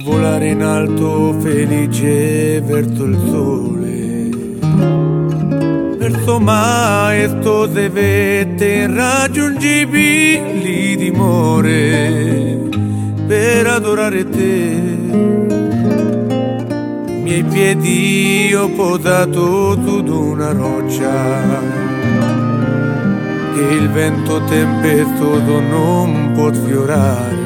volare in alto felice verso il sole, verso maestose vette irraggiungibili dimore, per adorare te. Miei piedi ho posato su d'una roccia che il vento tempestoso non può sfiorare.